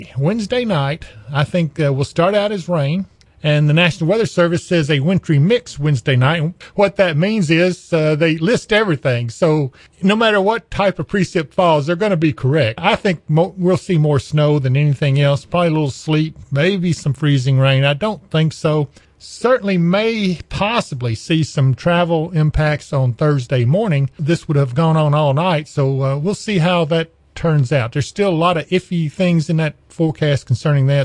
Wednesday night, I think will start out as rain. And the National Weather Service says a wintry mix Wednesday night. What that means is they list everything. So no matter what type of precip falls, they're going to be correct. I think we'll see more snow than anything else. Probably a little sleet, maybe some freezing rain. I don't think so. Certainly may possibly see some travel impacts on Thursday morning. This would have gone on all night. So we'll see how that turns out. There's still a lot of iffy things in that forecast concerning that.